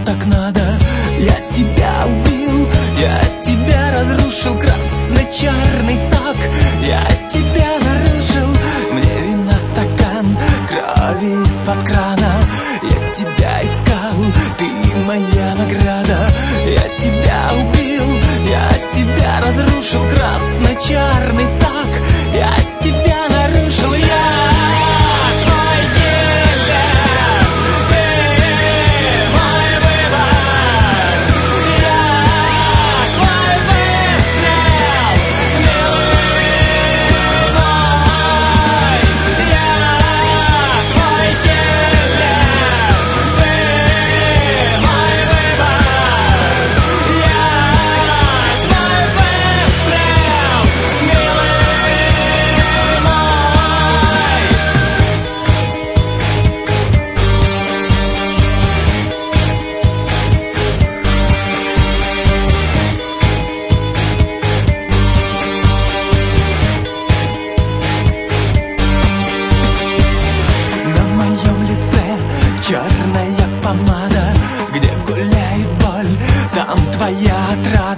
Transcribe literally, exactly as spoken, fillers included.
так надо. Я тебя убил, я тебя разрушил, красно-черный сок. Я тебя нарушил, мне вина стакан, крови из-под крана. Я тебя искал, ты моя награда. Я тебя убил, я тебя разрушил, красно-черный сок. Я тебя нарушил, я твой киллер, ты мой выбор. Я твой выстрел, милый мой. Я твой киллер, ты мой выбор. Я твой выстрел, милый мой. На моем лице черная помада, где гуляет боль, там твоя отрада.